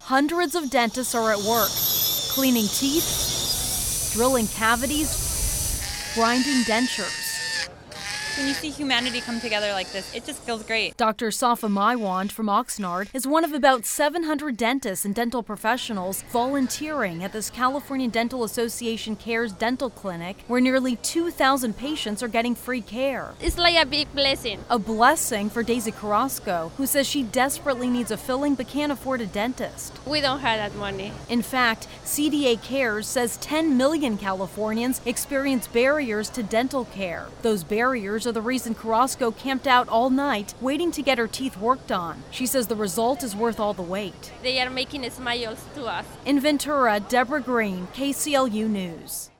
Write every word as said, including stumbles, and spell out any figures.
Hundreds of dentists are at work, cleaning teeth, drilling cavities, grinding dentures. When you see humanity come together like this, it just feels great. Doctor Safa Maiwand from Oxnard is one of about seven hundred dentists and dental professionals volunteering at this California Dental Association Cares Dental Clinic, where nearly two thousand patients are getting free care. It's like a big blessing. A blessing for Daisy Carrasco, who says she desperately needs a filling but can't afford a dentist. We don't have that money. In fact, C D A Cares says ten million Californians experience barriers to dental care. Those barriers are the reason Carrasco camped out all night waiting to get her teeth worked on. She says the result is worth all the wait. They are making smiles to us. In Ventura, Deborah Green, K C L U News.